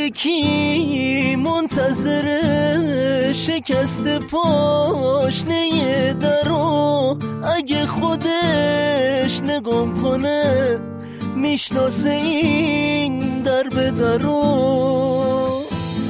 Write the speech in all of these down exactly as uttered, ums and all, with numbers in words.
یکی منتظر شکست پاشنه درو، اگه خودش نگم کنه میشناسه این در به درو.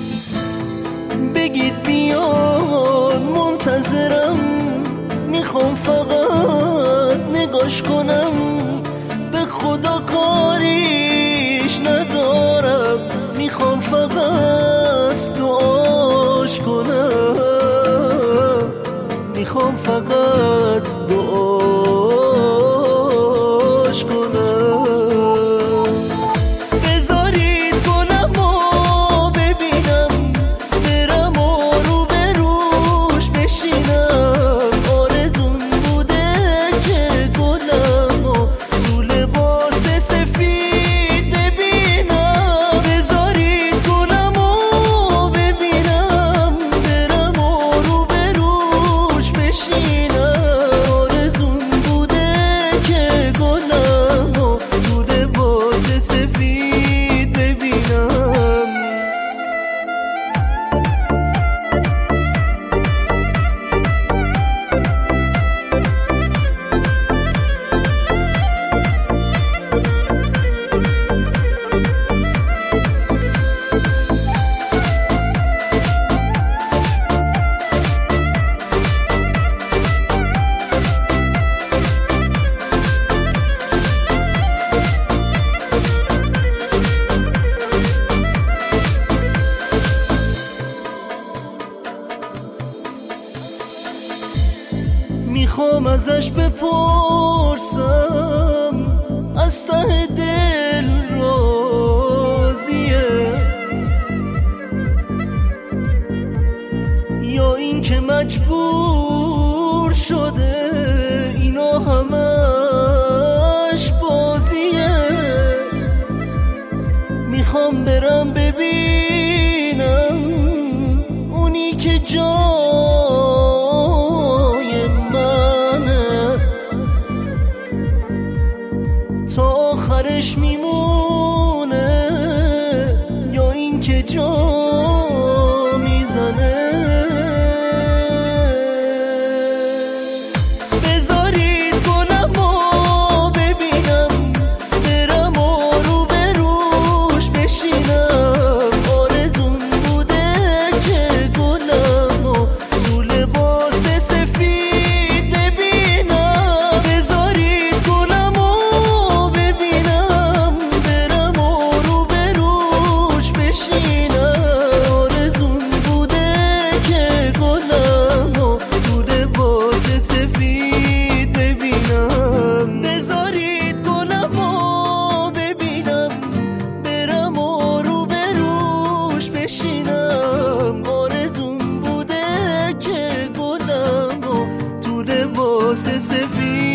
بگید بیان منتظرم، میخوام فقط نگاش کنم، به خدا کاریش ندارم، میخوام فقط دعاش کنم، میخوام فقط دعاش کنم. بذارید گلمو ببینم، برم و رو به روش بشینم، آرزون بوده که گلمو تو لباس سفید ببینم. بذارید گلمو ببینم، برم و رو به روش بشینم، آرزون بوده که گلمو تو لباس سفید ببینم. میخوام ازش بپرسم از ته دل راضیه یا این که مجبور شده اینا همش بازیه. میخوام برم ببینم اونی که جای منه تا آخرش میمونه یا این که جا میزنه. بذارید گلمو ببینم، برم و رو به روش بشینم، آرزون بوده که گلمو تو لباس سفید ببینم. بذارید گلمو ببینم، برم و رو به روش بشینم، آرزون بوده که گلمو تو لباس سفید ببینم. بذارید گلمو ببینم، برم و رو به روش بشینم، آرزون بوده که گلمو تو لباس سفید